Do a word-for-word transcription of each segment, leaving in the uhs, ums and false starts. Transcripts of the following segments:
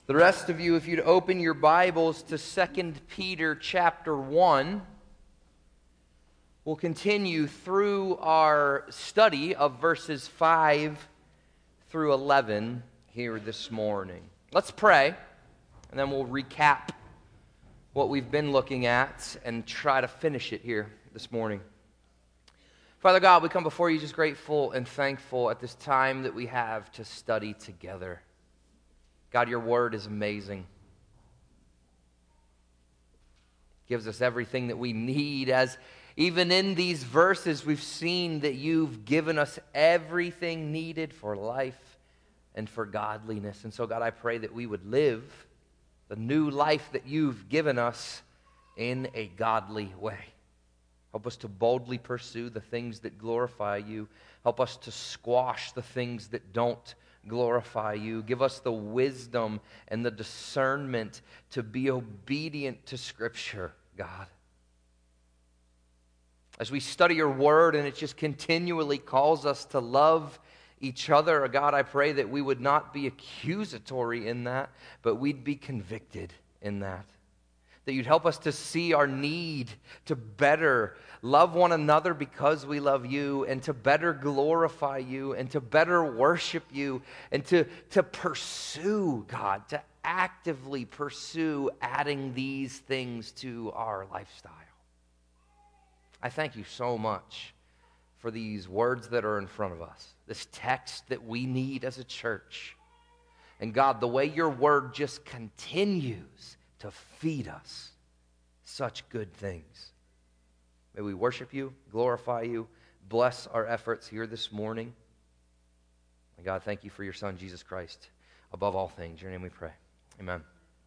The rest of you, if you'd open your Bibles to Second Peter chapter one, we'll continue through our study of verses five through eleven here this morning. Let's pray, and then we'll recap what we've been looking at and try to finish it here this morning. Father God, we come before you just grateful and thankful at this time that we have to study together. God, your word is amazing. Gives us everything that we need. As even in these verses, we've seen that you've given us everything needed for life and for godliness. And so, God, I pray that we would live the new life that you've given us in a godly way. Help us to boldly pursue the things that glorify you. Help us to squash the things that don't glorify you. Give us the wisdom and the discernment to be obedient to Scripture, God. As we study your word and it just continually calls us to love each other, God, I pray that we would not be accusatory in that, but we'd be convicted in that. That you'd help us to see our need to better love one another because we love you, and to better glorify you, and to better worship you, and to, to pursue, God, to actively pursue adding these things to our lifestyle. I thank you so much for these words that are in front of us, this text that we need as a church. And God, the way your word just continues to feed us such good things. May we worship you, glorify you, bless our efforts here this morning. And God, thank you for your Son, Jesus Christ, above all things. In your name we pray. Amen.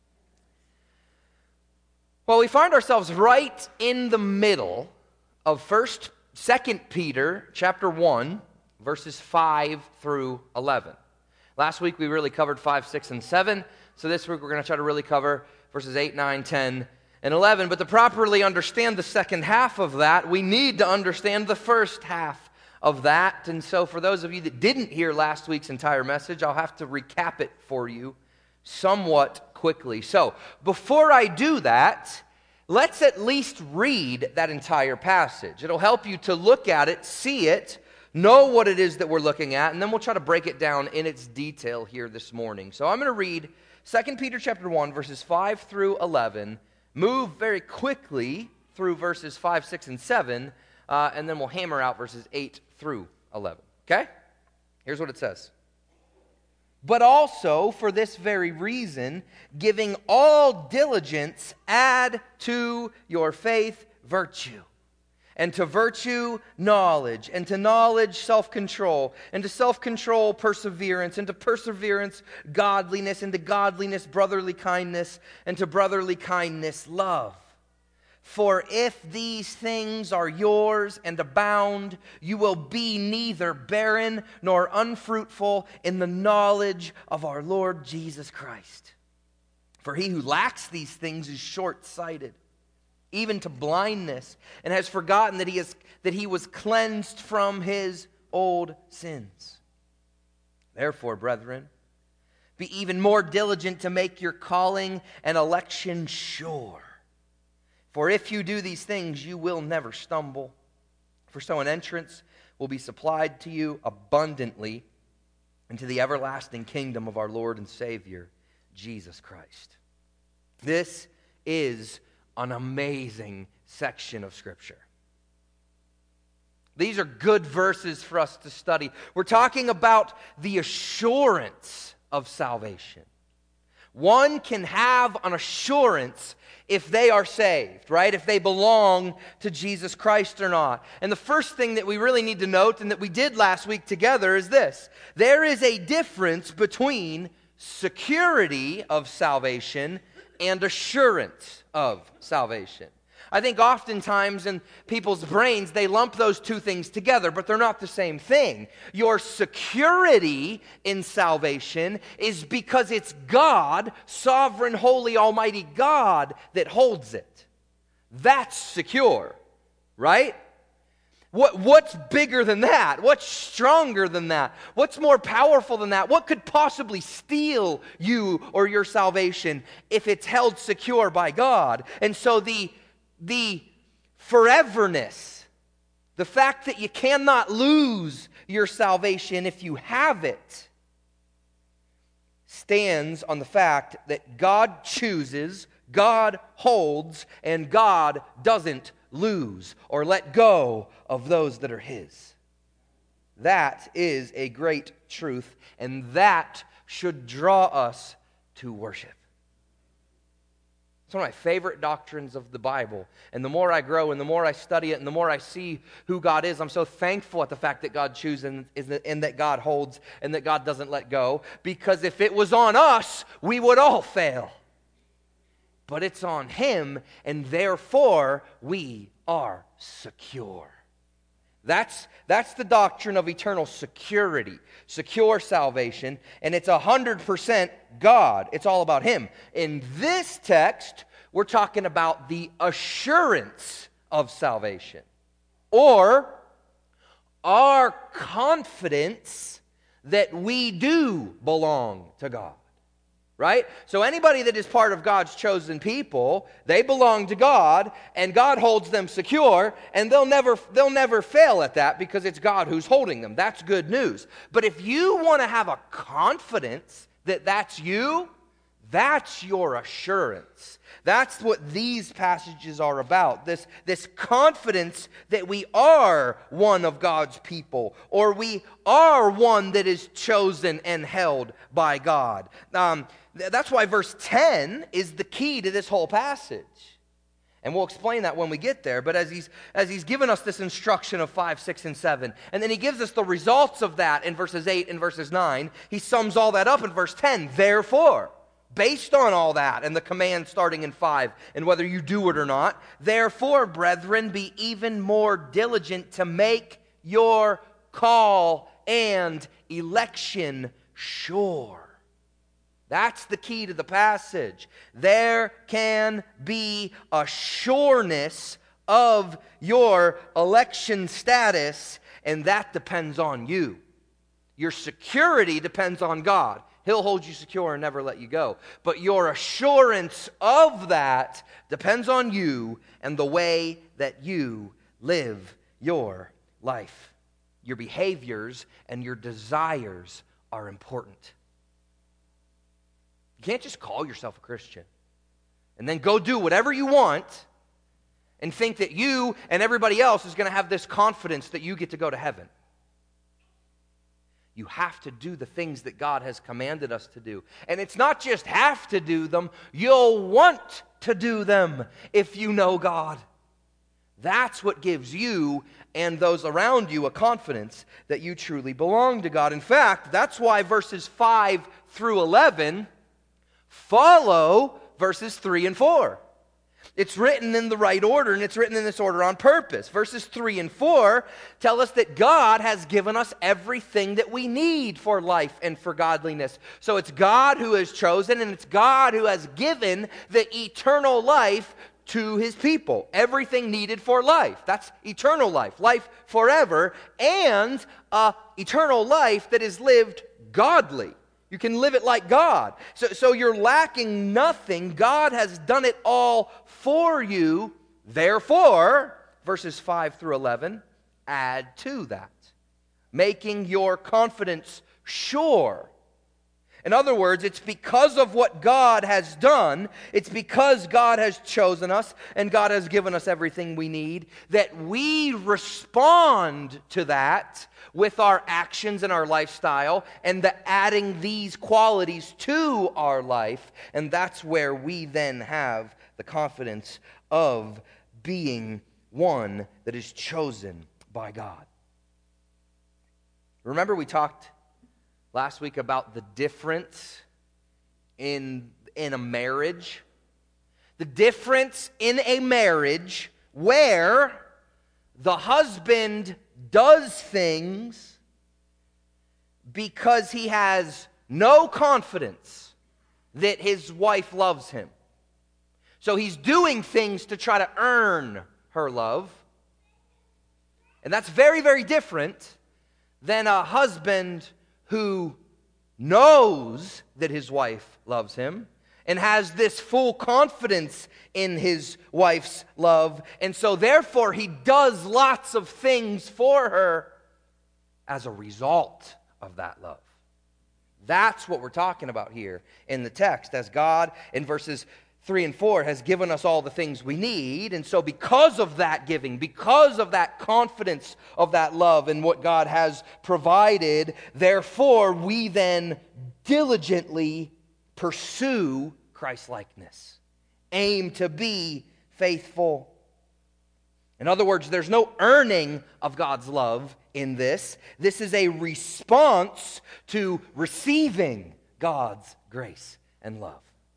Well, we find ourselves right in the middle of First, Second Peter chapter one, verses five through eleven. Last week we really covered five, six, and seven. So this week we're going to try to really cover verses eight, nine, ten, and eleven. But to properly understand the second half of that, we need to understand the first half of that. And so for those of you that didn't hear last week's entire message, I'll have to recap it for you somewhat quickly. So before I do that, let's at least read that entire passage. It'll help you to look at it, see it, know what it is that we're looking at, and then we'll try to break it down in its detail here this morning. So I'm going to read Second Peter chapter one, verses five through eleven, move very quickly through verses five, six, and seven, uh, and then we'll hammer out verses eight through eleven. Okay? Here's what it says. But also, for this very reason, giving all diligence, add to your faith virtue. And to virtue, knowledge. And to knowledge, self-control. And to self-control, perseverance. And to perseverance, godliness. And to godliness, brotherly kindness. And to brotherly kindness, love. For if these things are yours and abound, you will be neither barren nor unfruitful in the knowledge of our Lord Jesus Christ. For he who lacks these things is short-sighted, even to blindness, and has forgotten that he is that he was cleansed from his old sins. Therefore, brethren, be even more diligent to make your calling and election sure. For if you do these things, you will never stumble. For so an entrance will be supplied to you abundantly into the everlasting kingdom of our Lord and Savior, Jesus Christ. This is an amazing section of Scripture. These are good verses for us to study. We're talking about the assurance of salvation. One can have an assurance if they are saved, right? If they belong to Jesus Christ or not. And the first thing that we really need to note, and that we did last week together, is this. There is a difference between security of salvation and assurance of salvation. I think oftentimes in people's brains, they lump those two things together, but they're not the same thing. Your security in salvation is because it's God, sovereign, holy, almighty God, that holds it. That's secure, right? What, what's bigger than that? What's stronger than that? What's more powerful than that? What could possibly steal you or your salvation if it's held secure by God? And so the, the foreverness, the fact that you cannot lose your salvation if you have it, stands on the fact that God chooses, God holds, and God doesn't lose or let go of those that are His. That is a great truth, and that should draw us to worship. It's one of my favorite doctrines of the Bible. And the more I grow and the more I study it and the more I see who God is, I'm so thankful at the fact that God chooses and, and that God holds and that God doesn't let go. Because if it was on us, we would all fail. But it's on Him, and therefore we are secure. That's, that's the doctrine of eternal security, secure salvation, and it's one hundred percent God. It's all about Him. In this text, we're talking about the assurance of salvation, or our confidence that we do belong to God. Right? So anybody that is part of God's chosen people, they belong to God, and God holds them secure, and they'll never, they'll never fail at that because it's God who's holding them. That's good news. But if you want to have a confidence that that's you, that's your assurance. That's what these passages are about. This, this confidence that we are one of God's people, or we are one that is chosen and held by God. Um, that's why verse ten is the key to this whole passage. And we'll explain that when we get there. But as he's, as he's given us this instruction of five, six, and seven, and then he gives us the results of that in verses eight and verses nine, he sums all that up in verse ten. Therefore, based on all that and the command starting in five and whether you do it or not, therefore, brethren, be even more diligent to make your call and election sure. That's the key to the passage. There can be a sureness of your election status, and that depends on you. Your security depends on God. He'll hold you secure and never let you go. But your assurance of that depends on you and the way that you live your life. Your behaviors and your desires are important. You can't just call yourself a Christian and then go do whatever you want and think that you and everybody else is going to have this confidence that you get to go to heaven. You have to do the things that God has commanded us to do. And it's not just have to do them, you'll want to do them if you know God. That's what gives you and those around you a confidence that you truly belong to God. In fact, that's why verses five through eleven follow verses three and four. It's written in the right order, and it's written in this order on purpose. Verses three and four tell us that God has given us everything that we need for life and for godliness. So it's God who has chosen, and it's God who has given the eternal life to His people. Everything needed for life. That's eternal life, life forever, and uh, eternal life that is lived godly. You can live it like God. So, so you're lacking nothing. God has done it all for you. Therefore, verses five through eleven, add to that, making your confidence sure. In other words, it's because of what God has done, it's because God has chosen us and God has given us everything we need, that we respond to that with our actions and our lifestyle and the adding these qualities to our life. And that's where we then have the confidence of being one that is chosen by God. Remember we talked last week about the difference in, in a marriage. The difference in a marriage where the husband does things because he has no confidence that his wife loves him. So he's doing things to try to earn her love. And that's very, very different than a husband who knows that his wife loves him and has this full confidence in his wife's love, and so therefore he does lots of things for her as a result of that love. That's what we're talking about here in the text, as God in verses three and four has given us all the things we need, and so because of that giving, because of that confidence of that love and what God has provided, therefore we then diligently pursue Christ-likeness. Aim to be faithful. In other words, there's no earning of God's love in this. This is a response to receiving God's grace and love.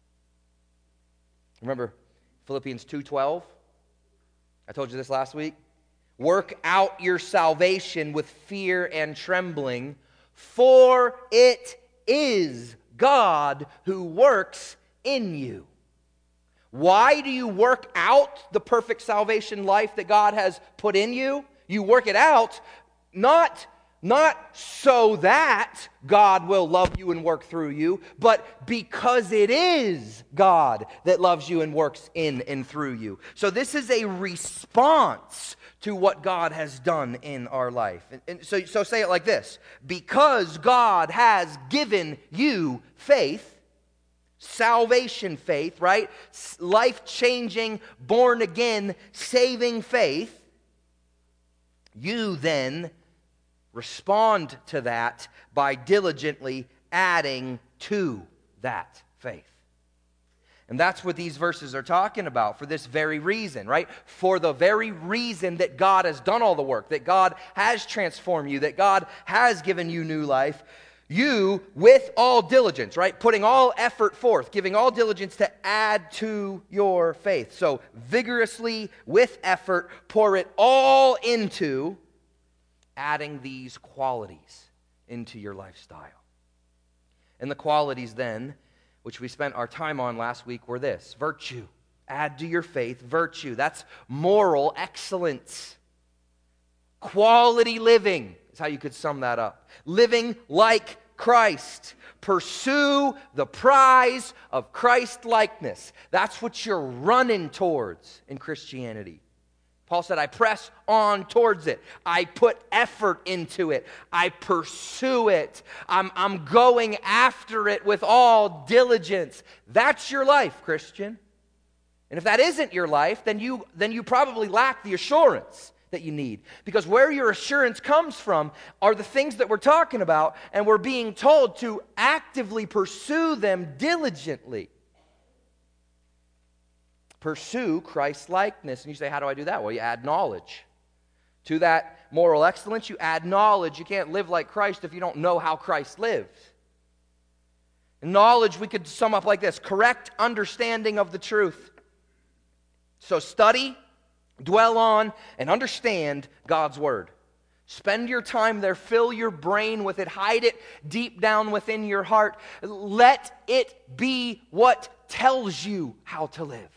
Remember Philippians two twelve? I told you this last week. Work out your salvation with fear and trembling, for it is God who works in you. Why do you work out the perfect salvation life that God has put in you? You work it out not, not so that God will love you and work through you, but because it is God that loves you and works in and through you. So this is a response to what God has done in our life. And, and so, so say it like this. Because God has given you faith, salvation faith, right? Life-changing, born-again, saving faith, you then respond to that by diligently adding to that faith. And that's what these verses are talking about for this very reason, right? For the very reason that God has done all the work, that God has transformed you, that God has given you new life, you, with all diligence, right? Putting all effort forth, giving all diligence to add to your faith. So vigorously, with effort, pour it all into adding these qualities into your lifestyle. And the qualities then, which we spent our time on last week, were this: virtue. Add to your faith virtue. That's moral excellence. Quality living is how you could sum that up. Living like Christ. Pursue the prize of Christ-likeness. That's what you're running towards in Christianity. Paul said, I press on towards it. I put effort into it. I pursue it. I'm, I'm going after it with all diligence. That's your life, Christian. And if that isn't your life, then you, then you probably lack the assurance that you need. Because where your assurance comes from are the things that we're talking about, and we're being told to actively pursue them diligently. Pursue Christ-likeness. And you say, how do I do that? Well, you add knowledge. To that moral excellence, you add knowledge. You can't live like Christ if you don't know how Christ lived. And knowledge we could sum up like this: correct understanding of the truth. So study, dwell on, and understand God's Word. Spend your time there. Fill your brain with it. Hide it deep down within your heart. Let it be what tells you how to live.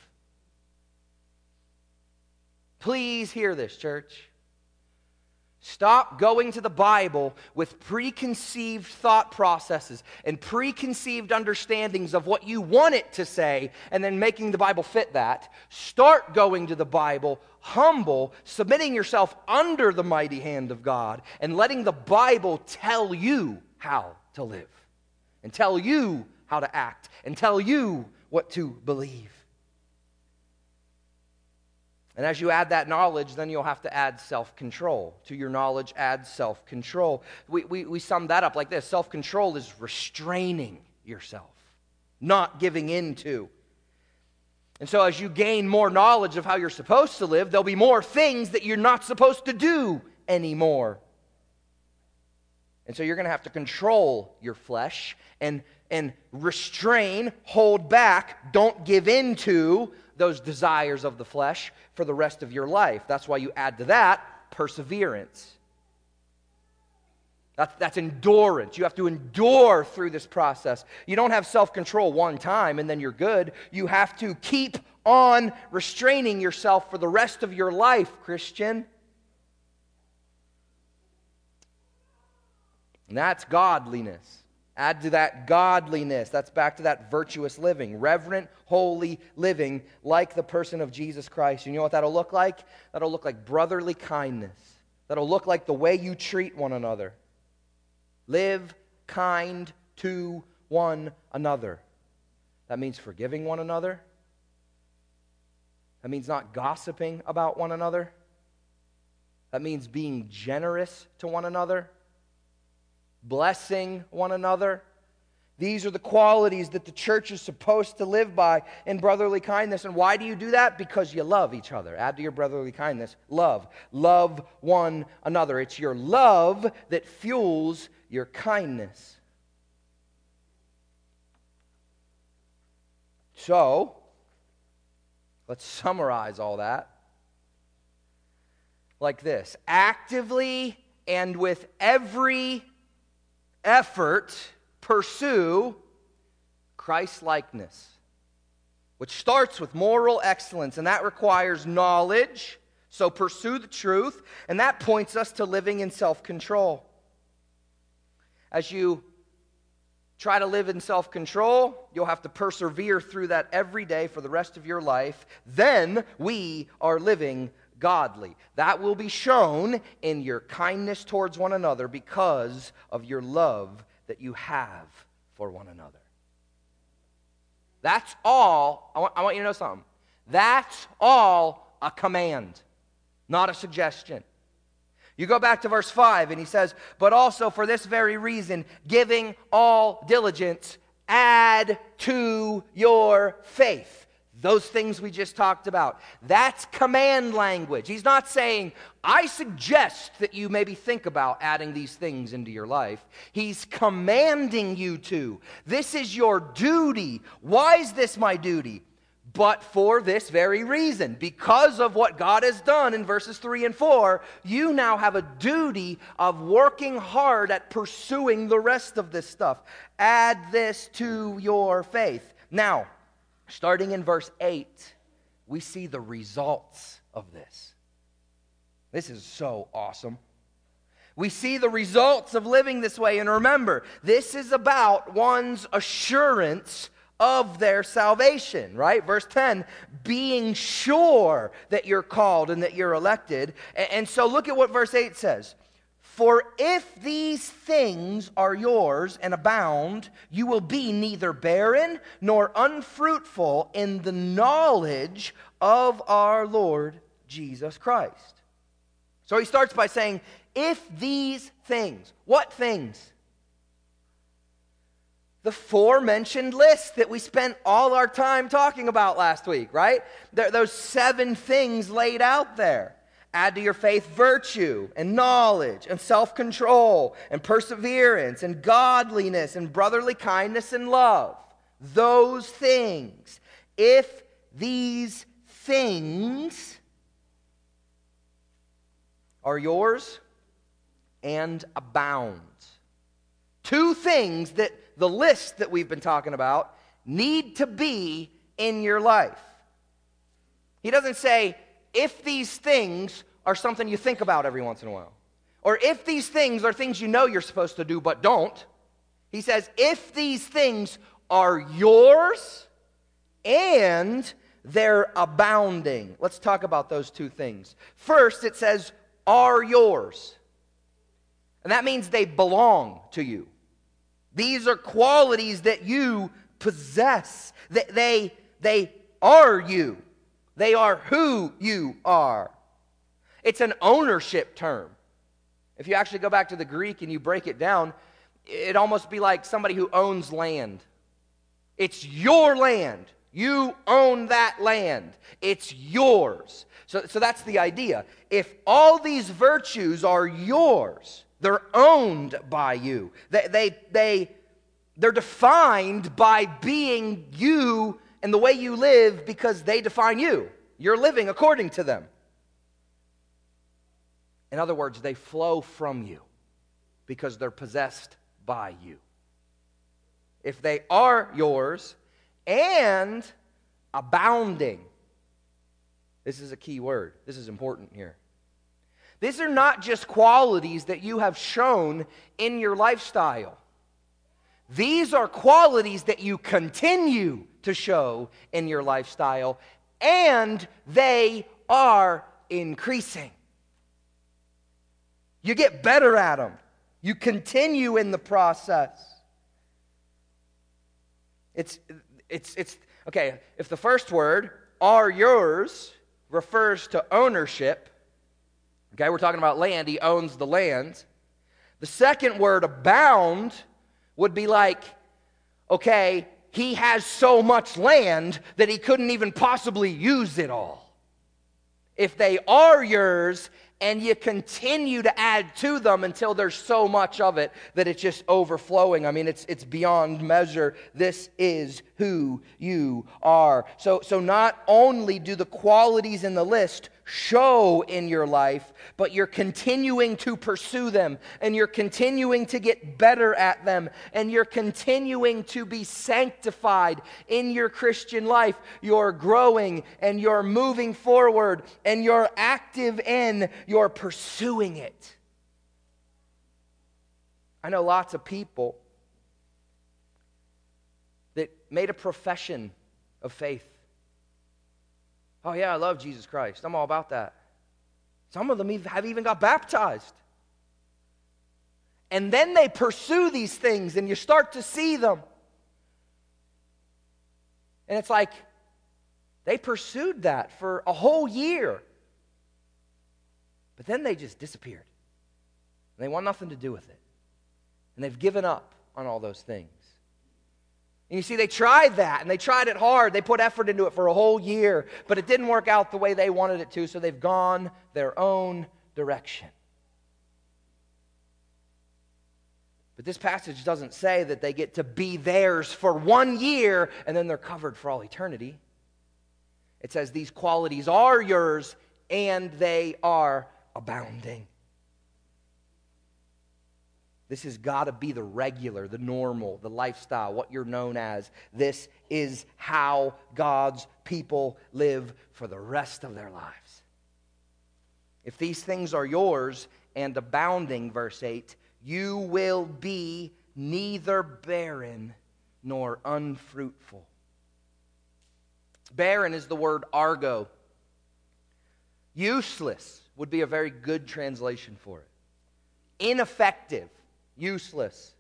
Please hear this, church. Stop going to the Bible with preconceived thought processes and preconceived understandings of what you want it to say and then making the Bible fit that. Start going to the Bible humble, submitting yourself under the mighty hand of God and letting the Bible tell you how to live and tell you how to act and tell you what to believe. And as you add that knowledge, then you'll have to add self-control. To your knowledge, add self-control. We, we, we sum that up like this. Self-control is restraining yourself, not giving in to. And so as you gain more knowledge of how you're supposed to live, there'll be more things that you're not supposed to do anymore. And so you're going to have to control your flesh and, and restrain, hold back, don't give in to those desires of the flesh for the rest of your life. That's why you add to that perseverance. That's, that's endurance. You have to endure through this process. You don't have self-control one time and then you're good. You have to keep on restraining yourself for the rest of your life, Christian. And that's godliness. Add to that godliness. That's back to that virtuous living. Reverent, holy living like the person of Jesus Christ. You know what that'll look like? That'll look like brotherly kindness. That'll look like the way you treat one another. Live kind to one another. That means forgiving one another. That means not gossiping about one another. That means being generous to one another. Blessing one another. These are the qualities that the church is supposed to live by in brotherly kindness. And why do you do that? Because you love each other. Add to your brotherly kindness, love. Love one another. It's your love that fuels your kindness. So, let's summarize all that like this. Actively and with every effort, pursue Christ-likeness, which starts with moral excellence, and that requires knowledge. So pursue the truth, and that points us to living in self-control. As you try to live in self-control, you'll have to persevere through that every day for the rest of your life. Then we are living godly. That will be shown in your kindness towards one another because of your love that you have for one another. That's all. I want, I want you to know something. That's all a command, not a suggestion. You go back to verse five, and he says, but also for this very reason, giving all diligence, add to your faith. Those things we just talked about. That's command language. He's not saying, I suggest that you maybe think about adding these things into your life. He's commanding you to. This is your duty. Why is this my duty? But for this very reason, because of what God has done in verses three and four, you now have a duty of working hard at pursuing the rest of this stuff. Add this to your faith. Now, starting in verse eight, we see the results of this. This is so awesome. We see the results of living this way. And remember, this is about one's assurance of their salvation, right? Verse ten, being sure that you're called and that you're elected. And so look at what verse eight says. For if these things are yours and abound, you will be neither barren nor unfruitful in the knowledge of our Lord Jesus Christ. So he starts by saying, if these things, what things? The aforementioned list that we spent all our time talking about last week, right? There, those seven things laid out there. Add to your faith virtue and knowledge and self-control and perseverance and godliness and brotherly kindness and love. Those things. If these things are yours and abound. Two things that the list that we've been talking about need to be in your life. He doesn't say, if these things are something you think about every once in a while, or if these things are things you know you're supposed to do but don't. He says, if these things are yours and they're abounding. Let's talk about those two things. First, it says, are yours. And that means they belong to you. These are qualities that you possess. They, they, they are you. They are who you are. It's an ownership term. If you actually go back to the Greek and you break it down, it'd almost be like somebody who owns land. It's your land. You own that land. It's yours. So, so that's the idea. If all these virtues are yours, they're owned by you. They, they, they, they're defined by being you and the way you live because they define you. You're living according to them. In other words, they flow from you because they're possessed by you. If they are yours and abounding, this is a key word. This is important here. These are not just qualities that you have shown in your lifestyle. These are qualities that you continue to show in your lifestyle, and they are increasing. You get better at them. You continue in the process. It's, it's, it's, okay, if the first word, are yours, refers to ownership, okay, we're talking about land, he owns the land. The second word, abound, would be like, okay, he has so much land that he couldn't even possibly use it all. If they are yours and you continue to add to them until there's so much of it that it's just overflowing. I mean, it's it's beyond measure. This is who you are. So, so not only do the qualities in the list show in your life, but you're continuing to pursue them, and you're continuing to get better at them, and you're continuing to be sanctified in your Christian life. You're growing, and you're moving forward, and you're active in, you're pursuing it. I know lots of people that made a profession of faith. Oh yeah, I love Jesus Christ. I'm all about that. Some of them have even got baptized. And then they pursue these things and you start to see them. And it's like they pursued that for a whole year. But then they just disappeared. And they want nothing to do with it. And they've given up on all those things. And you see, they tried that, and they tried it hard. They put effort into it for a whole year, but it didn't work out the way they wanted it to, so they've gone their own direction. But this passage doesn't say that they get to be theirs for one year, and then they're covered for all eternity. It says these qualities are yours, and they are abounding. This has got to be the regular, the normal, the lifestyle, what you're known as. This is how God's people live for the rest of their lives. If these things are yours and abounding, verse eight, you will be neither barren nor unfruitful. Barren is the word argo. Useless would be a very good translation for it. Ineffective. Useless.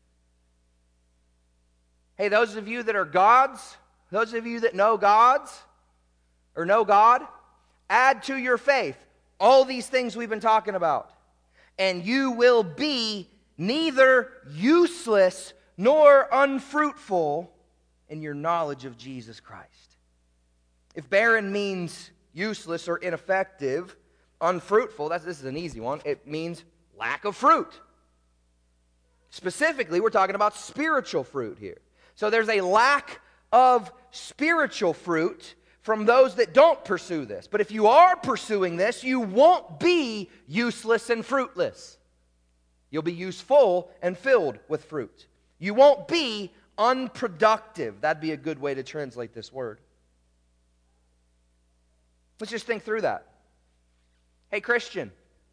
Hey, those of you that are gods, those of you that know gods or know God, add to your faith all these things we've been talking about, and you will be neither useless nor unfruitful in your knowledge of Jesus Christ. If barren means useless or ineffective, unfruitful, that's, this is an easy one. It means lack of fruit. Specifically, we're talking about spiritual fruit here. So there's a lack of spiritual fruit from those that don't pursue this. But if you are pursuing this, you won't be useless and fruitless. You'll be useful and filled with fruit. You won't be unproductive. That'd be a good way to translate this word. Let's just think through that. Hey, Christian,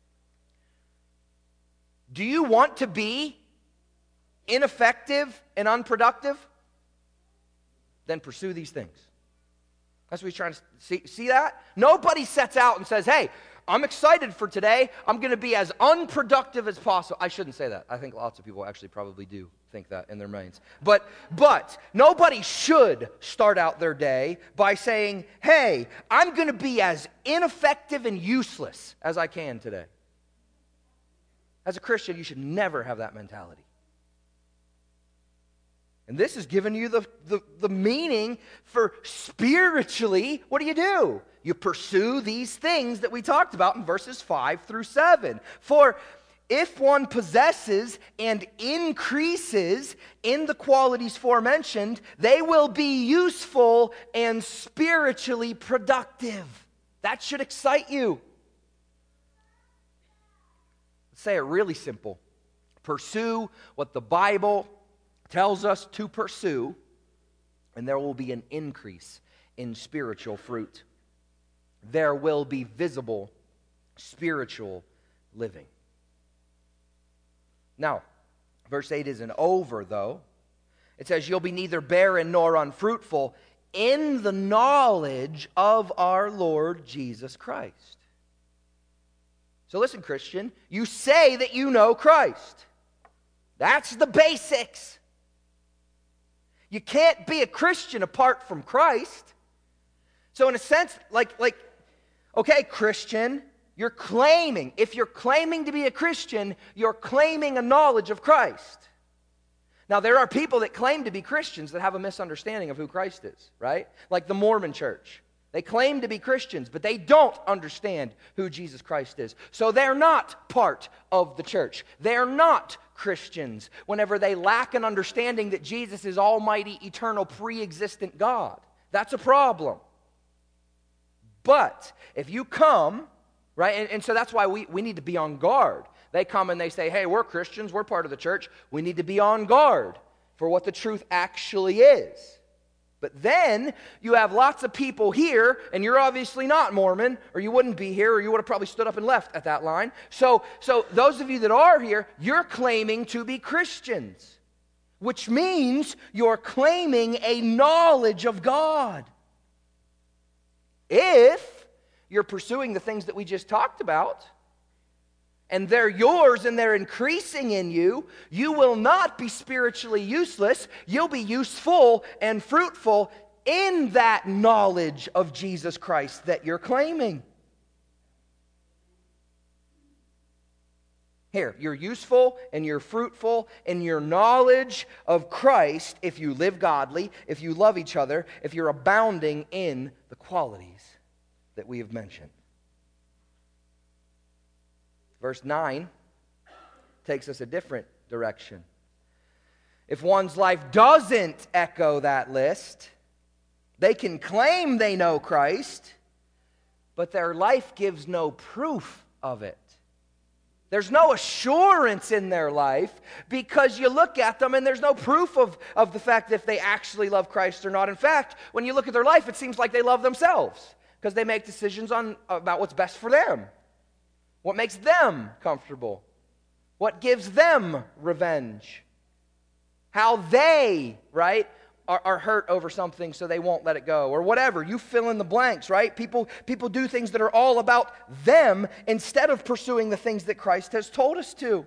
do you want to be ineffective and unproductive? Then pursue these things. That's what he's trying to see. See that? Nobody sets out and says, hey, I'm excited for today. I'm going to be as unproductive as possible. I shouldn't say that. I think lots of people actually probably do think that in their minds. But, but nobody should start out their day by saying, hey, I'm going to be as ineffective and useless as I can today. As a Christian, you should never have that mentality. And this is giving you the, the, the meaning for spiritually, what do you do? You pursue these things that we talked about in verses five through seven. For if one possesses and increases in the qualities forementioned, they will be useful and spiritually productive. That should excite you. Let's say it really simple. Pursue what the Bible tells us to pursue, and there will be an increase in spiritual fruit. There will be visible spiritual living. Now, verse eight isn't over, though. It says, you'll be neither barren nor unfruitful in the knowledge of our Lord Jesus Christ. So listen, Christian, you say that you know Christ. That's the basics. You can't be a Christian apart from Christ. So in a sense, like, like, okay, Christian, you're claiming, if you're claiming to be a Christian, you're claiming a knowledge of Christ. Now, there are people that claim to be Christians that have a misunderstanding of who Christ is, right? Like the Mormon church. They claim to be Christians, but they don't understand who Jesus Christ is. So they're not part of the church. They're not Christians whenever they lack an understanding that Jesus is almighty, eternal, pre-existent God. That's a problem. But if you come, right, and, and so that's why we, we need to be on guard. They come and they say, hey, we're Christians, we're part of the church. We need to be on guard for what the truth actually is. But then you have lots of people here, and you're obviously not Mormon, or you wouldn't be here, or you would have probably stood up and left at that line. So, so those of you that are here, you're claiming to be Christians, which means you're claiming a knowledge of God. If you're pursuing the things that we just talked about, and they're yours and they're increasing in you, you will not be spiritually useless. You'll be useful and fruitful in that knowledge of Jesus Christ that you're claiming. Here, you're useful and you're fruitful in your knowledge of Christ if you live godly, if you love each other, if you're abounding in the qualities that we have mentioned. Verse nine takes us a different direction. If one's life doesn't echo that list, they can claim they know Christ, but their life gives no proof of it. There's no assurance in their life because you look at them and there's no proof of, of the fact that if they actually love Christ or not. In fact, when you look at their life, it seems like they love themselves because they make decisions on about what's best for them. What makes them comfortable? What gives them revenge? How they, right, are, are hurt over something so they won't let it go. Or whatever. You fill in the blanks, right? People, people do things that are all about them instead of pursuing the things that Christ has told us to.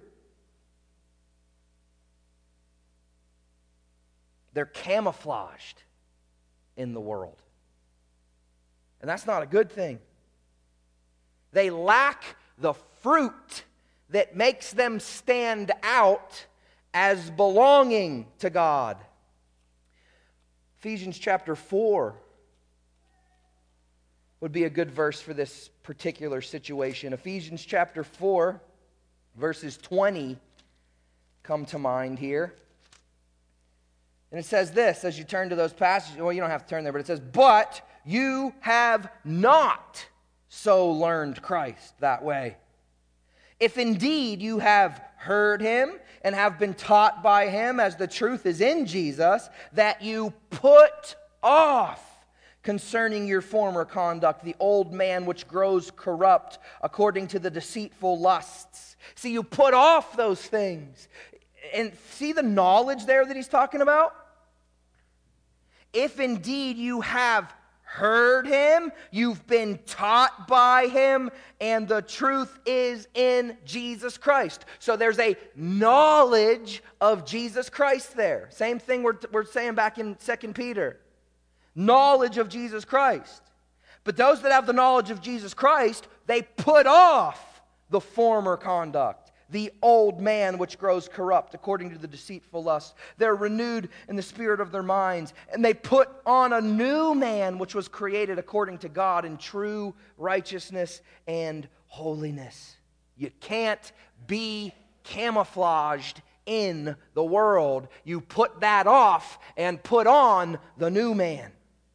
They're camouflaged in the world. And that's not a good thing. They lack the fruit that makes them stand out as belonging to God. Ephesians chapter four would be a good verse for this particular situation. Ephesians chapter four, verses twenty come to mind here. And it says this, as you turn to those passages, well, you don't have to turn there, but it says, but you have not so learned Christ that way. If indeed you have heard him and have been taught by him as the truth is in Jesus, that you put off concerning your former conduct the old man which grows corrupt according to the deceitful lusts. See, you put off those things. And see the knowledge there that he's talking about? If indeed you have heard him, you've been taught by him, and the truth is in Jesus Christ. So there's a knowledge of Jesus Christ there. Same thing we're, we're saying back in Second Peter. Knowledge of Jesus Christ. But those that have the knowledge of Jesus Christ, they put off the former conduct. The old man which grows corrupt according to the deceitful lust. They're renewed in the spirit of their minds. And they put on a new man which was created according to God in true righteousness and holiness. You can't be camouflaged in the world. You put that off and put on the new man.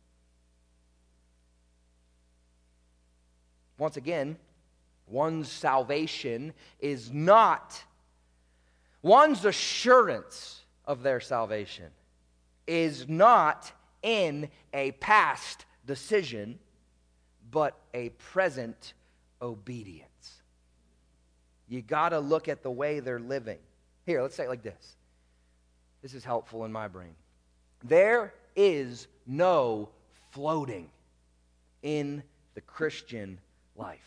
Once again, one's salvation is not, one's assurance of their salvation is not in a past decision, but a present obedience. You got to look at the way they're living. Here, let's say it like this. This is helpful in my brain. There is no floating in the Christian life.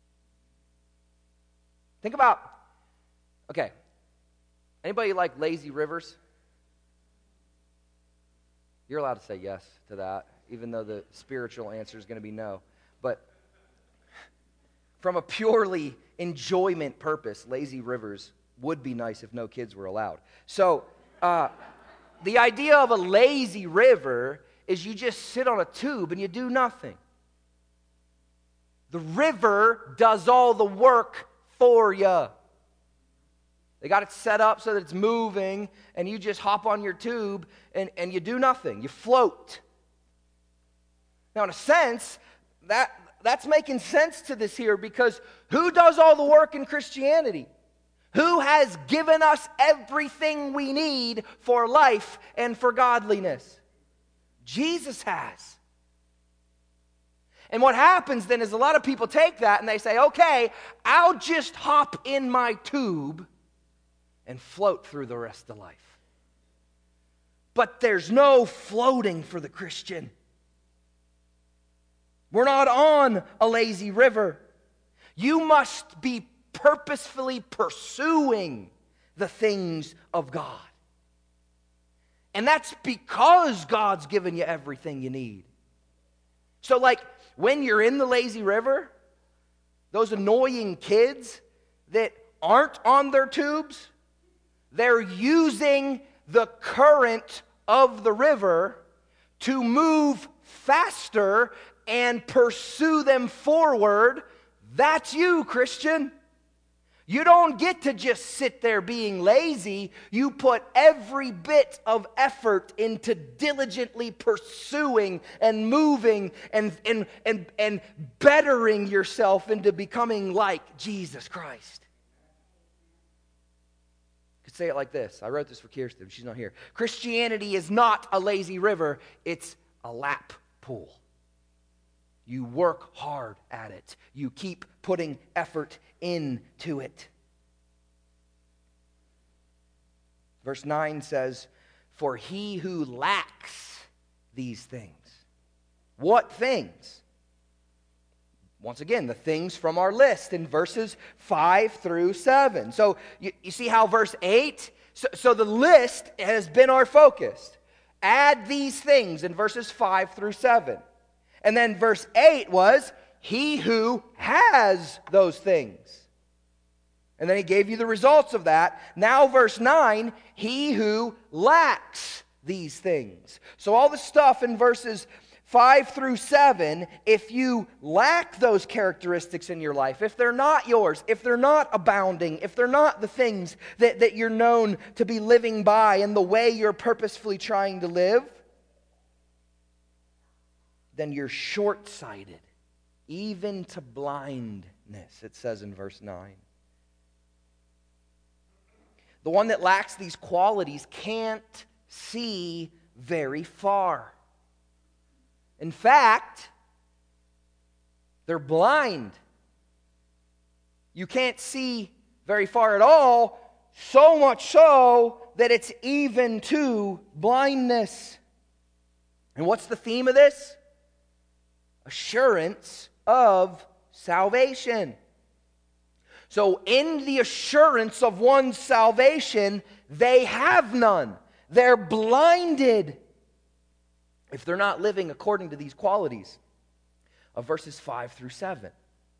Think about, okay, anybody like lazy rivers? You're allowed to say yes to that, even though the spiritual answer is going to be no. But from a purely enjoyment purpose, lazy rivers would be nice if no kids were allowed. So, uh, the idea of a lazy river is you just sit on a tube and you do nothing. The river does all the work for you. They got it set up so that it's moving, and you just hop on your tube and, and you do nothing. You float. Now, in a sense, that that's making sense to this here, because who does all the work in Christianity? Who has given us everything we need for life and for godliness? Jesus has. And what happens then is a lot of people take that and they say, okay, I'll just hop in my tube and float through the rest of life. But there's no floating for the Christian. We're not on a lazy river. You must be purposefully pursuing the things of God. And that's because God's given you everything you need. So like when you're in the lazy river, those annoying kids that aren't on their tubes, they're using the current of the river to move faster and pursue them forward. That's you, Christian. You don't get to just sit there being lazy. You put every bit of effort into diligently pursuing and moving and, and, and, and bettering yourself into becoming like Jesus Christ. I could say it like this. I wrote this for Kirsten. She's not here. Christianity is not a lazy river. It's a lap pool. You work hard at it. You keep putting effort into it. Verse nine says, for he who lacks these things. What things? Once again, the things from our list in verses five through seven. So you, you see how verse eight, so, so the list has been our focus. Add these things in verses five through seven. And then verse eight was, he who has those things. And then he gave you the results of that. Now verse nine, he who lacks these things. So all the stuff in verses five through seven, if you lack those characteristics in your life, if they're not yours, if they're not abounding, if they're not the things that, that you're known to be living by and the way you're purposefully trying to live, then you're short-sighted, even to blindness, it says in verse nine. The one that lacks these qualities can't see very far. In fact, they're blind. You can't see very far at all, so much so that it's even to blindness. And what's the theme of this? Assurance of salvation. So in the assurance of one's salvation, they have none. They're blinded if they're not living according to these qualities of verses five through seven.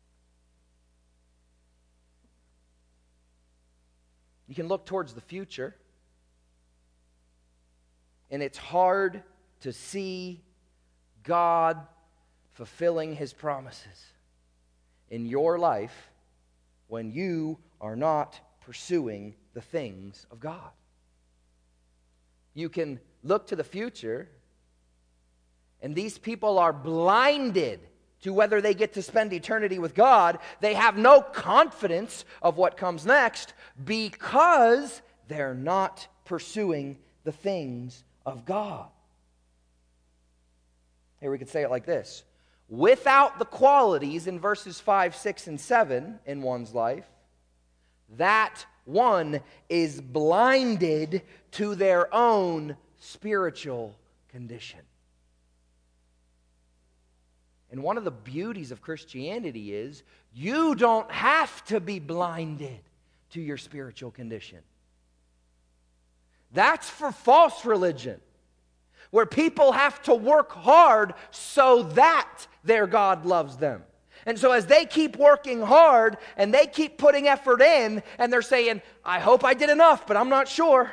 You can look towards the future, and it's hard to see God fulfilling His promises in your life when you are not pursuing the things of God. You can look to the future, and these people are blinded to whether they get to spend eternity with God. They have no confidence of what comes next because they're not pursuing the things of God. Here we could say it like this. Without the qualities in verses five, six, and seven in one's life, that one is blinded to their own spiritual condition. And one of the beauties of Christianity is you don't have to be blinded to your spiritual condition. That's for false religion, where people have to work hard so that their God loves them. And so as they keep working hard and they keep putting effort in, and they're saying, I hope I did enough, but I'm not sure.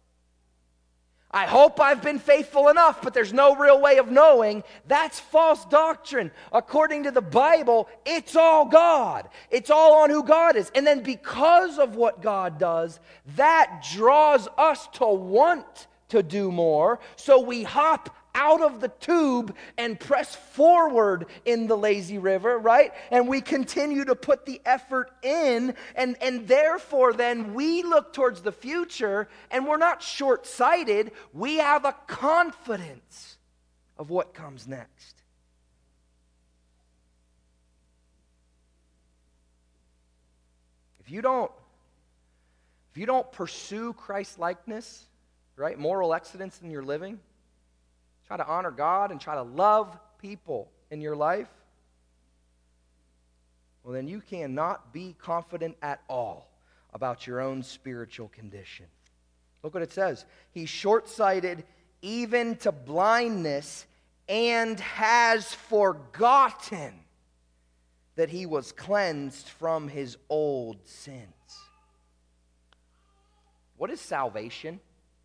I hope I've been faithful enough, but there's no real way of knowing. That's false doctrine. According to the Bible, it's all God. It's all on who God is. And then because of what God does, that draws us to want to do more. So we hop out of the tube and press forward in the lazy river, right? And we continue to put the effort in, and, and therefore then we look towards the future, and we're not short-sighted. We have a confidence of what comes next. If you don't, if you don't pursue Christ-likeness, right, moral excellence in your living, try to honor God and try to love people in your life, well, then you cannot be confident at all about your own spiritual condition. Look what it says. He's short-sighted even to blindness, and has forgotten that he was cleansed from his old sins. What is salvation?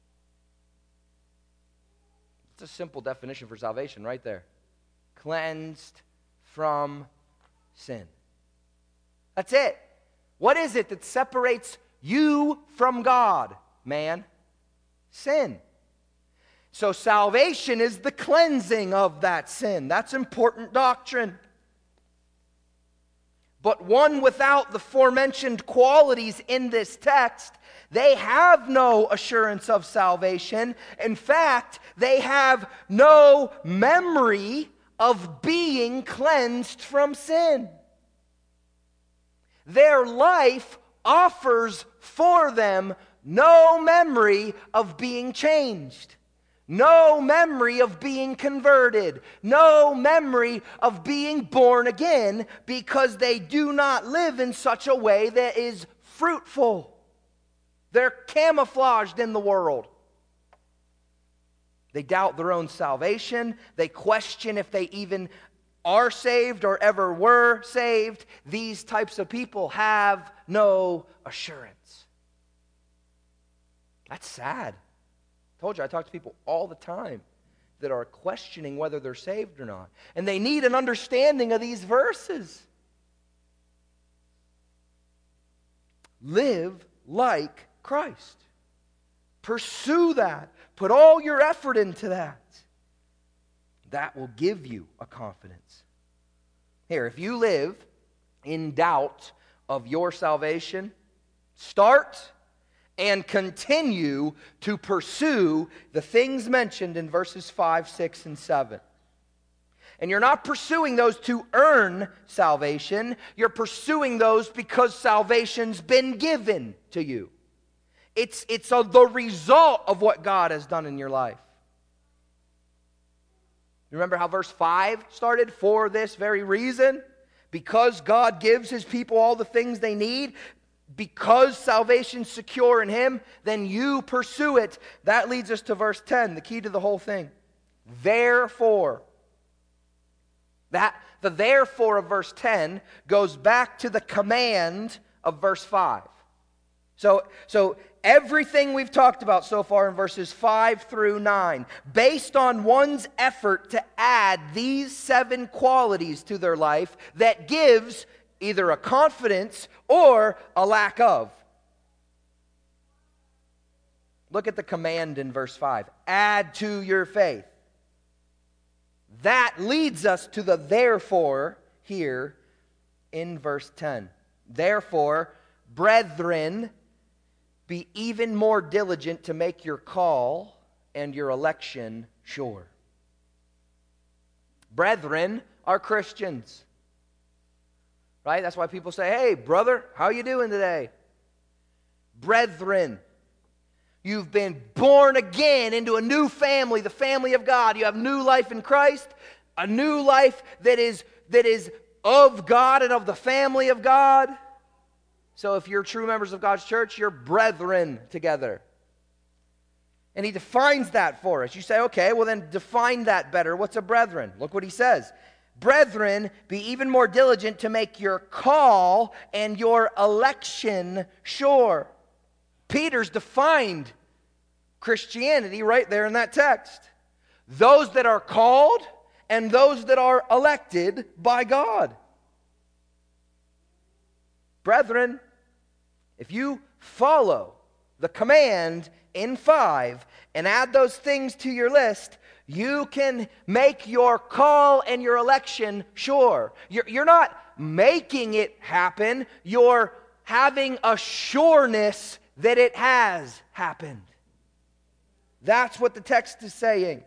It's a simple definition for salvation right there. Cleansed from sin. That's it. What is it that separates you from God, man? Sin. So salvation is the cleansing of that sin. That's important doctrine. But one without the aforementioned qualities in this text, they have no assurance of salvation. In fact, they have no memory of being cleansed from sin. Their life offers for them no memory of being changed. No memory of being converted. No memory of being born again, because they do not live in such a way that is fruitful. They're camouflaged in the world. They doubt their own salvation. They question if they even are saved or ever were saved. These types of people have no assurance. That's sad. I told you, I talk to people all the time that are questioning whether they're saved or not. And they need an understanding of these verses. Live like Christ. Pursue that. Put all your effort into that. That will give you a confidence. Here, if you live in doubt of your salvation, start and continue to pursue the things mentioned in verses five, six, and seven. And you're not pursuing those to earn salvation. You're pursuing those because salvation's been given to you. It's, it's a, the result of what God has done in your life. Remember how verse five started? For this very reason, because God gives His people all the things they need, because salvation's secure in Him, then you pursue it. That leads us to verse ten, the key to the whole thing. Therefore. That, the therefore of verse ten goes back to the command of verse five. So, so everything we've talked about so far in verses five through nine, based on one's effort to add these seven qualities to their life, that gives either a confidence or a lack of. Look at the command in verse five. Add to your faith. That leads us to the therefore here in verse ten. Therefore, brethren, be even more diligent to make your call and your election sure. Brethren are Christians. Right? That's why people say, hey, brother, how you doing today? brethren. You've been born again into a new family, the family of God. You have new life in Christ, a new life that is, that is of God and of the family of God. So if you're true members of God's church, you're brethren together. And he defines that for us. You say, okay, well then define that better. What's a brethren? Look what he says. Brethren, be even more diligent to make your call and your election sure. Peter's defined Christianity right there in that text. Those that are called and those that are elected by God. Brethren, if you follow the command in five and add those things to your list, you can make your call and your election sure. You're, you're not making it happen. You're having a sureness that it has happened. That's what the text is saying.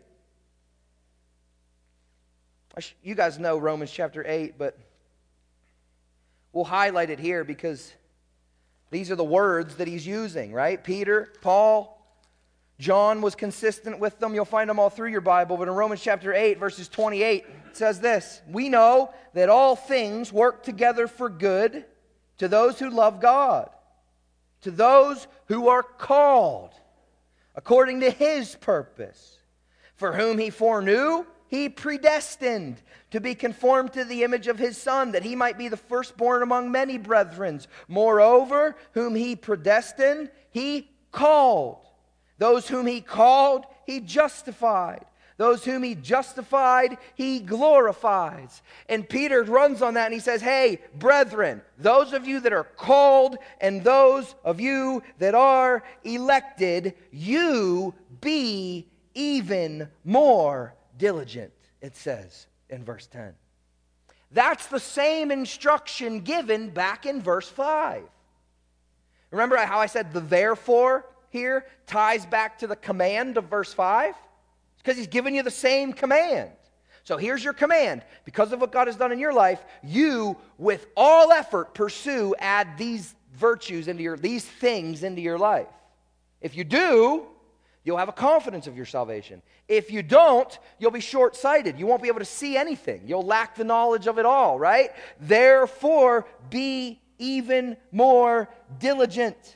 You guys know Romans chapter eight, but we'll highlight it here because these are the words that he's using, right? Peter, Paul, John was consistent with them. You'll find them all through your Bible. But in Romans chapter eight, verses twenty-eight, it says this: we know that all things work together for good to those who love God, to those who are called according to His purpose. For whom He foreknew, He predestined to be conformed to the image of His Son, that He might be the firstborn among many brethren. Moreover, whom He predestined, He called. Those whom He called, He justified. Those whom He justified, He glorifies. And Peter runs on that and he says, hey, brethren, those of you that are called and those of you that are elected, you be even more diligent, it says in verse ten. That's the same instruction given back in verse five. Remember how I said the therefore here ties back to the command of verse five? It's because he's given you the same command. So here's your command. Because of what God has done in your life, you, with all effort, pursue, add these virtues into your, these things into your life. If you do, you'll have a confidence of your salvation. If you don't, you'll be short-sighted. You won't be able to see anything. You'll lack the knowledge of it all, right? Therefore, be even more diligent.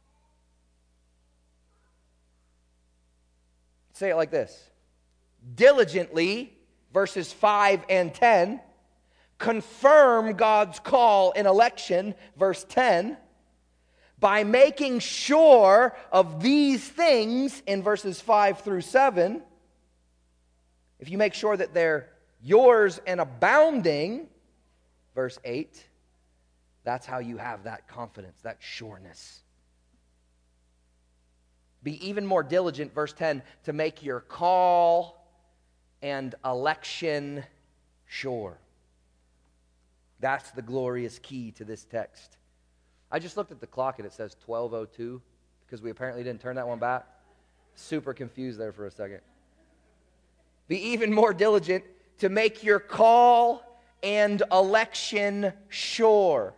Say it like this. Diligently, verses five and ten, confirm God's call and election, verse ten, by making sure of these things in verses five through seven. If you make sure that they're yours and abounding, verse eight, that's how you have that confidence, that sureness. Be even more diligent, verse ten, to make your call and election sure. That's the glorious key to this text. I just looked at the clock and it says twelve oh two because we apparently didn't turn that one back. Super confused there for a second. Be even more diligent to make your call and election sure.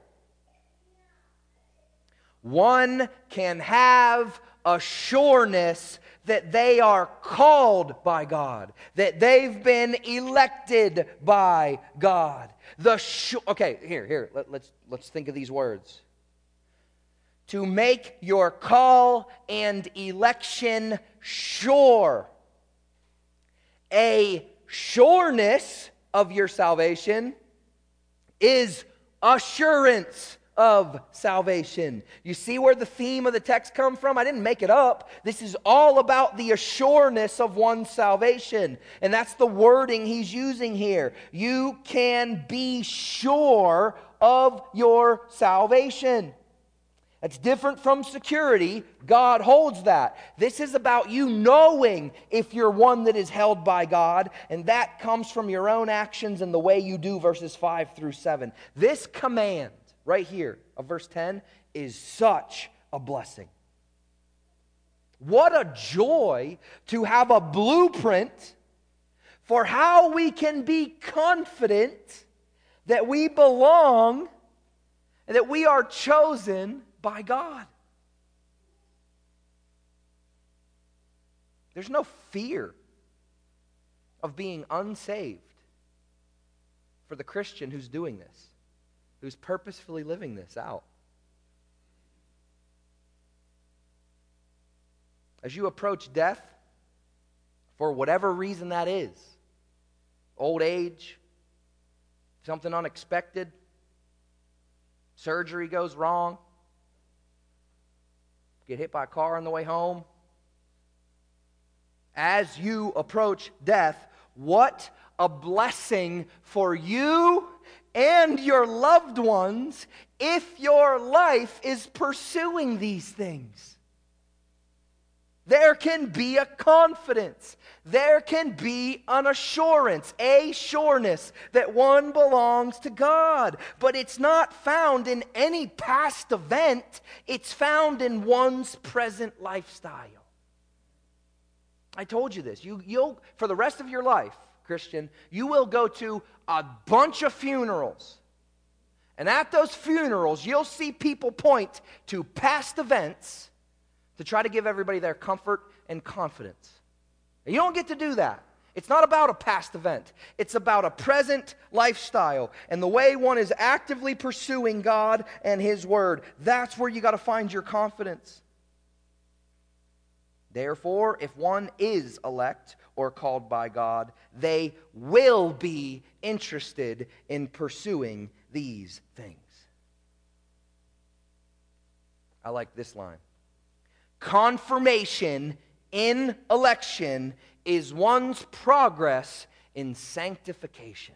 One can have a sureness that they are called by God, that they've been elected by God. The su- okay, here, here, let, let's let's think of these words. To make your call and election sure. A sureness of your salvation is assurance of salvation. You see where the theme of the text comes from? I didn't make it up. This is all about the assuredness of one's salvation. And that's the wording he's using here. You can be sure of your salvation. That's different from security. God holds that. This is about you knowing if you're one that is held by God, and that comes from your own actions and the way you do, verses five through seven. This command right here of verse ten is such a blessing. What a joy to have a blueprint for how we can be confident that we belong and that we are chosen by God. There's no fear of being unsaved for the Christian who's doing this, who's purposefully living this out. As you approach death, for whatever reason that is, old age, something unexpected, surgery goes wrong, get hit by a car on the way home. As you approach death, what a blessing for you and your loved ones if your life is pursuing these things. There can be a confidence. There can be an assurance, a sureness that one belongs to God. But it's not found in any past event. It's found in one's present lifestyle. I told you this. You, you'll, for the rest of your life, Christian, you will go to a bunch of funerals. And at those funerals, you'll see people point to past events to try to give everybody their comfort and confidence. And you don't get to do that. It's not about a past event. It's about a present lifestyle and the way one is actively pursuing God and His Word. That's where you got to find your confidence. Therefore, if one is elect or called by God, they will be interested in pursuing these things. I like this line. Confirmation in election is one's progress in sanctification.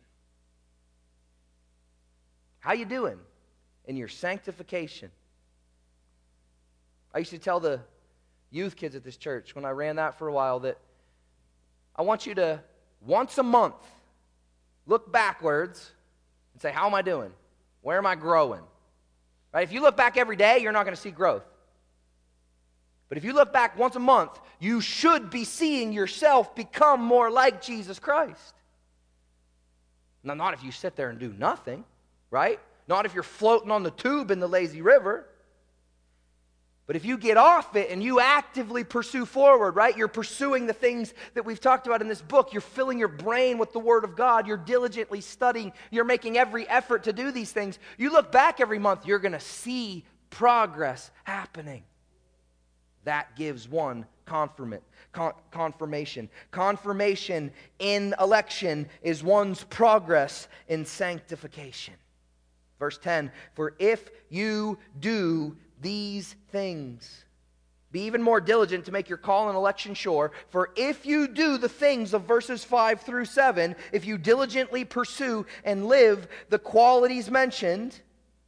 How you doing in your sanctification? I used to tell the youth kids at this church when I ran that for a while that I want you to once a month look backwards and say, how am I doing? Where am I growing? Right? If you look back every day, you're not going to see growth. But if you look back once a month, you should be seeing yourself become more like Jesus Christ. Now, not if you sit there and do nothing, right? Not if you're floating on the tube in the lazy river. But if you get off it and you actively pursue forward, right? You're pursuing the things that we've talked about in this book. You're filling your brain with the Word of God. You're diligently studying. You're making every effort to do these things. You look back every month, you're going to see progress happening. That gives one confirmation. Confirmation. Confirmation in election is one's progress in sanctification. Verse ten, for if you do these things, be even more diligent to make your call and election sure. For if you do the things of verses five through seven, if you diligently pursue and live the qualities mentioned,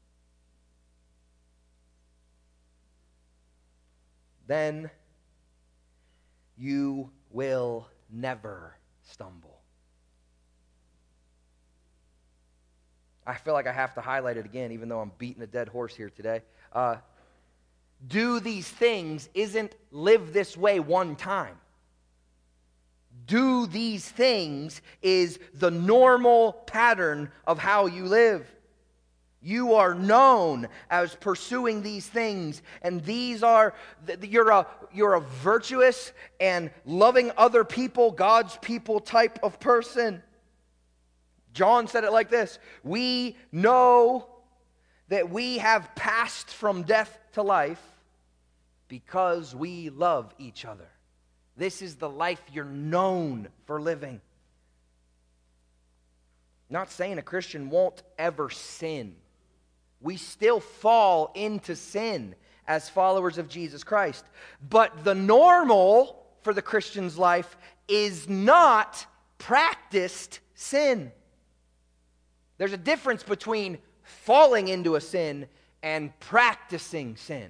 then you will never stumble. I feel like I have to highlight it again, even though I'm beating a dead horse here today. Uh, do these things isn't live this way one time. Do these things is the normal pattern of how you live. You are known as pursuing these things, and these are, you're a, you're a virtuous and loving other people, God's people type of person. John said it like this, we know that we have passed from death to life because we love each other. This is the life you're known for living. Not saying a Christian won't ever sin. We still fall into sin as followers of Jesus Christ. But the normal for the Christian's life is not practiced sin. There's a difference between falling into a sin and practicing sin.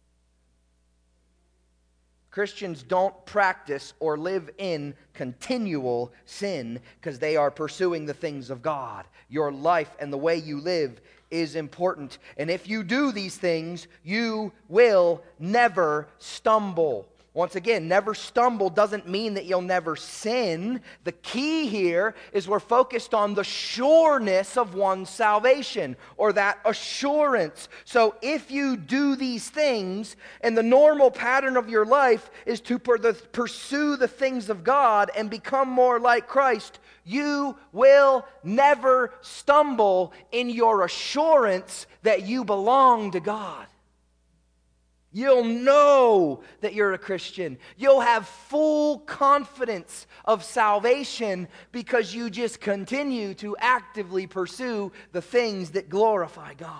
Christians don't practice or live in continual sin because they are pursuing the things of God. Your life and the way you live is important. And if you do these things, you will never stumble. Once again, never stumble doesn't mean that you'll never sin. The key here is we're focused on the sureness of one's salvation, or that assurance. So if you do these things, and the normal pattern of your life is to pursue the things of God and become more like Christ, you will never stumble in your assurance that you belong to God. You'll know that you're a Christian. You'll have full confidence of salvation because you just continue to actively pursue the things that glorify God.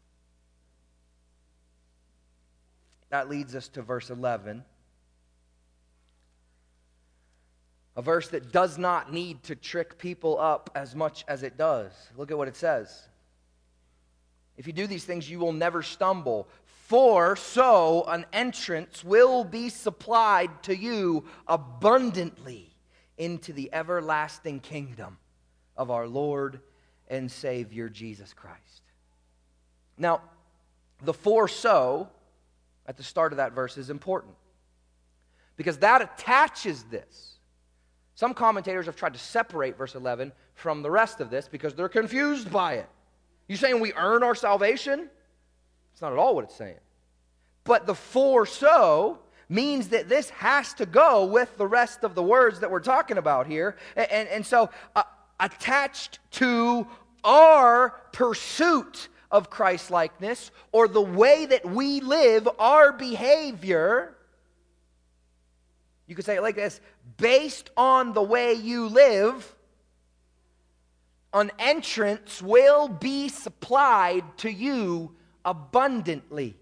That leads us to verse eleven. A verse that does not need to trick people up as much as it does. Look at what it says. If you do these things, you will never stumble. For so an entrance will be supplied to you abundantly into the everlasting kingdom of our Lord and Savior Jesus Christ. Now, the for so at the start of that verse is important because that attaches this. Some commentators have tried to separate verse eleven from the rest of this because they're confused by it. You saying we earn our salvation? It's not at all what it's saying. But the for so means that this has to go with the rest of the words that we're talking about here. And, and, and so uh, attached to our pursuit of Christ-likeness, or the way that we live, our behavior, you could say it like this: based on the way you live, an entrance will be supplied to you abundantly.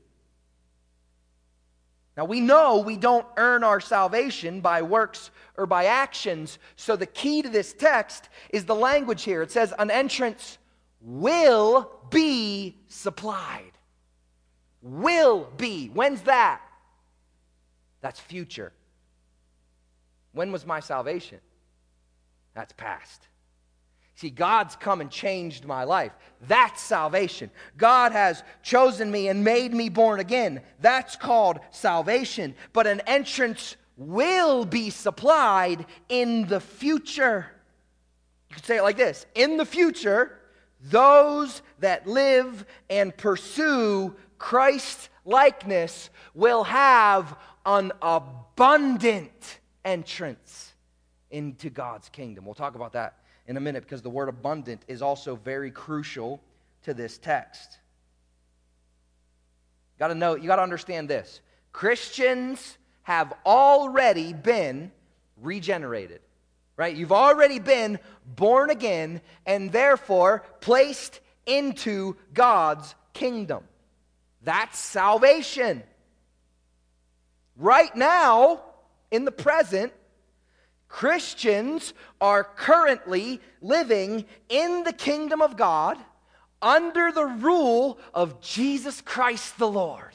Now we know we don't earn our salvation by works or by actions, so the key to this text is the language here. It says an entrance will be supplied. Will be. When's that? That's future. When was my salvation? That's past. See, God's come and changed my life. That's salvation. God has chosen me and made me born again. That's called salvation. But an entrance will be supplied in the future. You could say it like this: in the future, those that live and pursue Christ's likeness will have an abundant entrance into God's kingdom. We'll talk about that in a minute because the word abundant is also very crucial to this text. Got to know, you got to understand this. Christians have already been regenerated, right? You've already been born again and therefore placed into God's kingdom. That's salvation. Right now, in the present, Christians are currently living in the kingdom of God under the rule of Jesus Christ the Lord.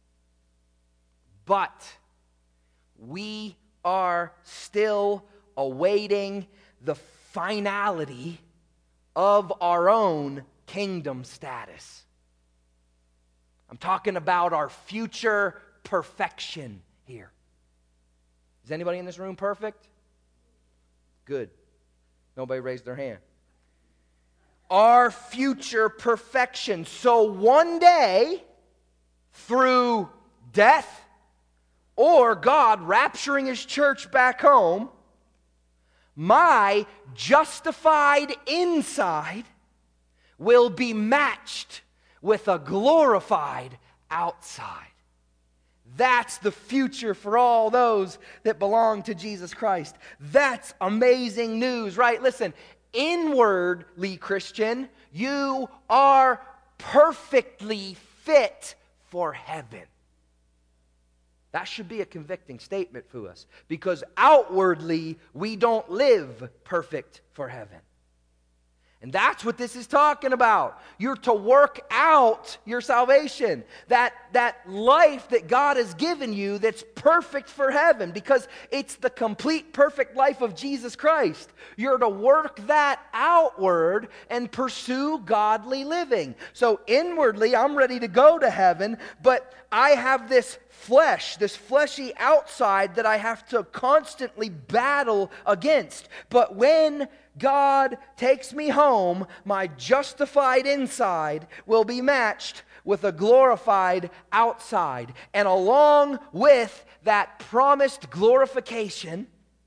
But we are still awaiting the finality of our own kingdom status. I'm talking about our future perfection here. Is anybody in this room perfect? Good. Nobody raised their hand. Our future perfection. So one day, through death or God rapturing His church back home, my justified inside will be matched with a glorified outside. That's the future for all those that belong to Jesus Christ. That's amazing news, right? Listen, inwardly, Christian, you are perfectly fit for heaven. That should be a convicting statement for us, because outwardly we don't live perfect for heaven. And that's what this is talking about. You're to work out your salvation. That, that life that God has given you that's perfect for heaven, because it's the complete, perfect life of Jesus Christ. You're to work that outward and pursue godly living. So inwardly, I'm ready to go to heaven, but I have this flesh, this fleshy outside that I have to constantly battle against. But when God takes me home, my justified inside will be matched with a glorified outside. And along with that promised glorification,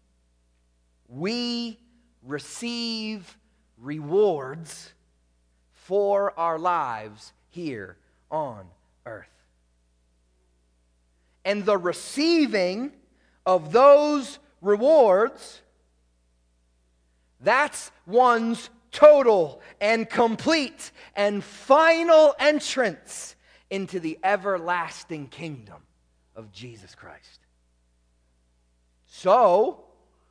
we receive rewards for our lives here on earth. And the receiving of those rewards, that's one's total and complete and final entrance into the everlasting kingdom of Jesus Christ. So,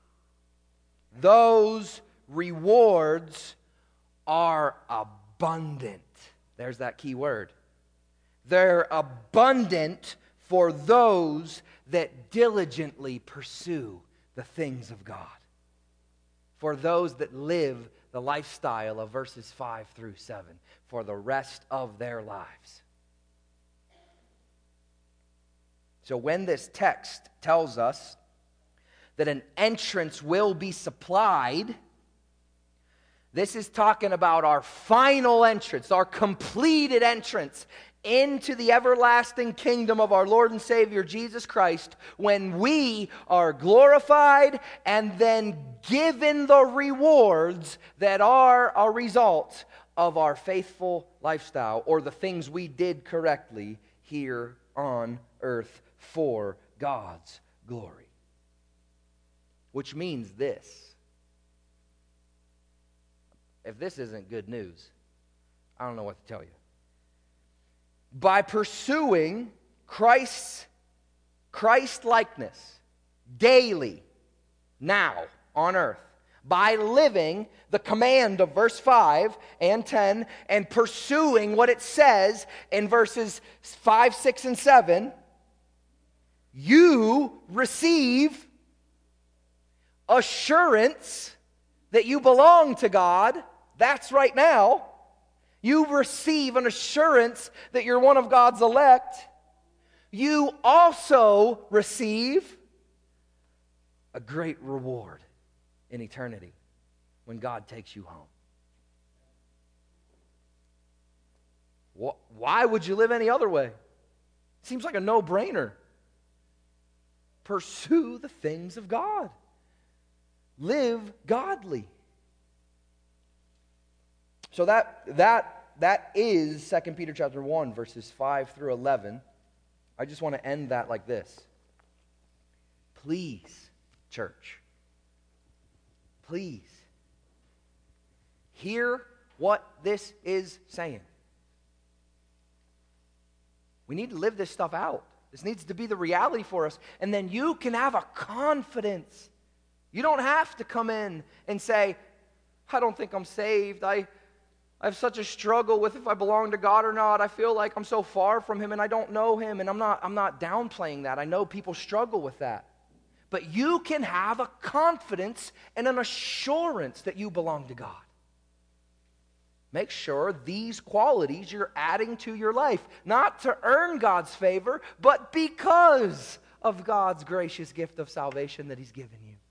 those rewards are abundant. There's that key word. They're abundant for those that diligently pursue the things of God. For those that live the lifestyle of verses five through seven for the rest of their lives. So when this text tells us that an entrance will be supplied, this is talking about our final entrance, our completed entrance into the everlasting kingdom of our Lord and Savior Jesus Christ, when we are glorified and then given the rewards that are a result of our faithful lifestyle, or the things we did correctly here on earth for God's glory. Which means this. If this isn't good news, I don't know what to tell you. By pursuing Christ's Christ-likeness daily, now on earth, by living the command of verse five and ten and pursuing what it says in verses five, six, and seven, you receive assurance that you belong to God. That's right now. You receive an assurance that you're one of God's elect. You also receive a great reward in eternity when God takes you home. Why would you live any other way? Seems like a no-brainer. Pursue the things of God. Live godly. So that that that is Second Peter chapter one, verses five through eleven. I just want to end that like this. Please, church, please hear what this is saying. We need to live this stuff out. This needs to be the reality for us. And then you can have a confidence. You don't have to come in and say, I don't think I'm saved. I I have such a struggle with if I belong to God or not. I feel like I'm so far from Him and I don't know Him. And I'm not, I'm not downplaying that. I know people struggle with that. But you can have a confidence and an assurance that you belong to God. Make sure these qualities you're adding to your life, not to earn God's favor, but because of God's gracious gift of salvation that He's given you.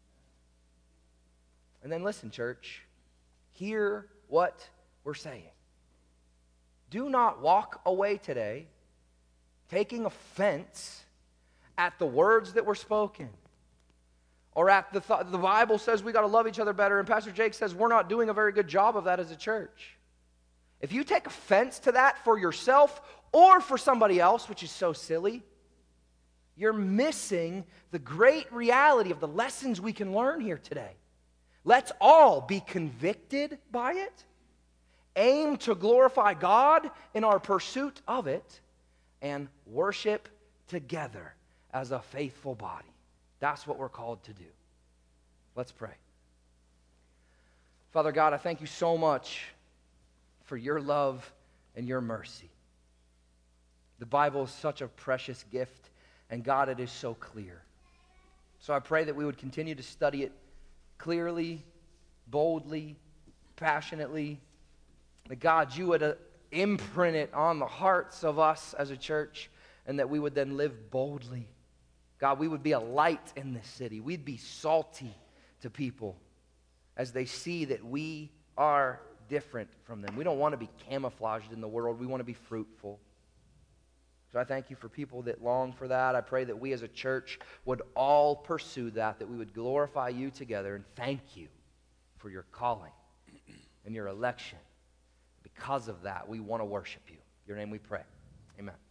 And then listen, church, hear what we're saying. Do not walk away today taking offense at the words that were spoken, or at the th- the Bible says we got to love each other better, and Pastor Jake says we're not doing a very good job of that as a church. If you take offense to that for yourself or for somebody else, which is so silly, you're missing the great reality of the lessons we can learn here today. Let's all be convicted by it, aim to glorify God in our pursuit of it, and worship together as a faithful body. That's what we're called to do. Let's pray. Father God, I thank you so much for your love and your mercy. The Bible is such a precious gift, and God, it is so clear. So I pray that we would continue to study it clearly, boldly, passionately. That God, you would uh, imprint it on the hearts of us as a church, and that we would then live boldly. God, we would be a light in this city. We'd be salty to people as they see that we are different from them. We don't want to be camouflaged in the world. We want to be fruitful. So I thank you for people that long for that. I pray that we as a church would all pursue that, that we would glorify you together, and thank you for your calling and your election. Because of that, we want to worship you. In your name we pray. Amen.